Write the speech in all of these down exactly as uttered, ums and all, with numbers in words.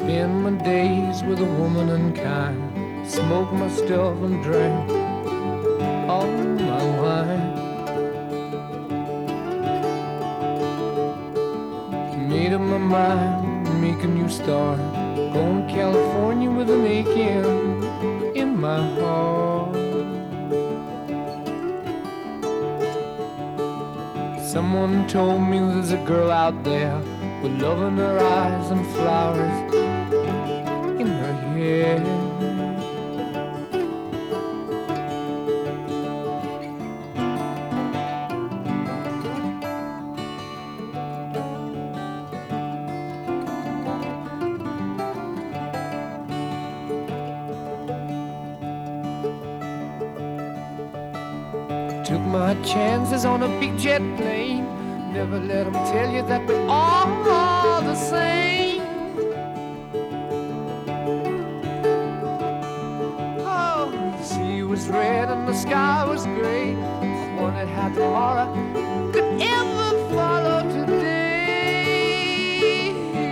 Spend my days with a woman unkind, smoke my stuff and drink all my wine. Made up my mind, make a new start, going to California with an aching in my heart. Someone told me there's a girl out there with love in her eyes and flowers in her hair. Took my chances on a big jet plane. Never let them tell you that we're all the same. Oh, the sea was red and the sky was gray. I wondered how tomorrow could ever follow today.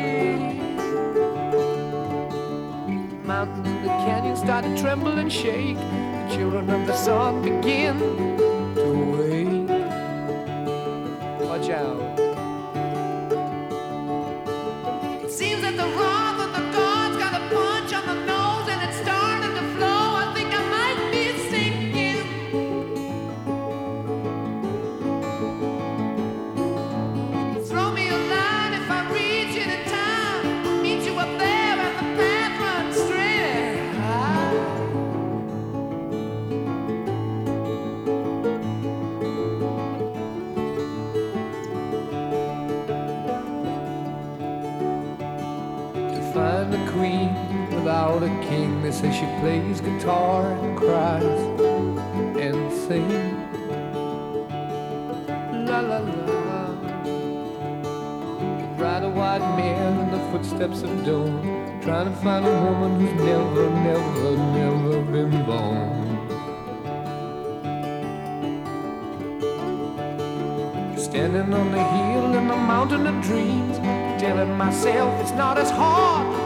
The mountains and the canyons started to tremble and shake. The children of the sun begin to wake. Watch out. It seems that the wrath of the gods got a punch on the nose and it started to flow. I think I might be sinking. Throw me a line if I reach it in time. I'll meet you up there and the path runs straight. Find a queen without a king. They say she plays guitar and cries and sings. La la la. Ride a white mare in the footsteps of dawn, trying to find a woman who's never, never, never been born. Standing on the hill in the mountain of dreams, telling myself it's not as hard